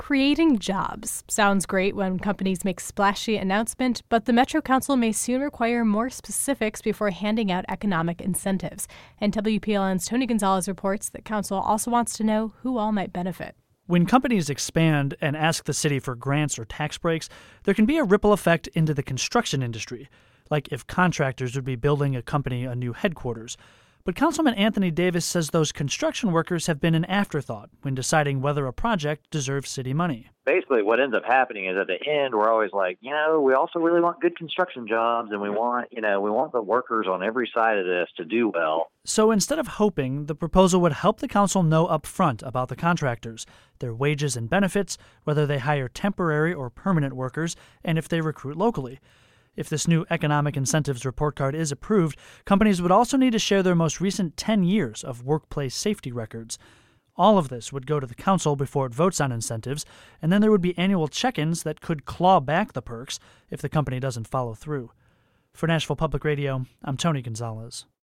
Creating jobs sounds great when companies make splashy announcement, but the Metro Council may soon require more specifics before handing out economic incentives. And WPLN's Tony Gonzalez reports that Council also wants to know who all might benefit. When companies expand and ask the city for grants or tax breaks, there can be a ripple effect into the construction industry, like if contractors would be building a company a new headquarters. But Councilman Anthony Davis says those construction workers have been an afterthought when deciding whether a project deserves city money. Basically, what ends up happening is at the end, we're always like, we also really want good construction jobs, and we want the workers on every side of this to do well. So instead of hoping, the proposal would help the council know up front about the contractors, their wages and benefits, whether they hire temporary or permanent workers, and if they recruit locally. If this new economic incentives report card is approved, companies would also need to share their most recent 10 years of workplace safety records. All of this would go to the council before it votes on incentives, and then there would be annual check-ins that could claw back the perks if the company doesn't follow through. For Nashville Public Radio, I'm Tony Gonzalez.